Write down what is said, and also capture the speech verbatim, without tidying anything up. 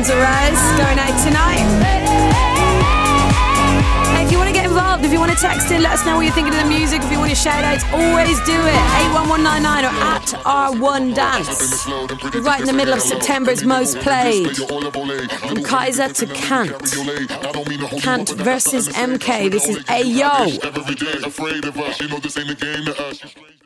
Lorenzo Reyes going out tonight. Hey, if you want to get involved, if you want to text in, let us know what you're thinking of the music. If you want your shout outs, always do it. eight one one nine nine or at R one Dance. We're right in the middle of September's most played. From Kaiser to Kant. Kant versus M K. This is Ayo.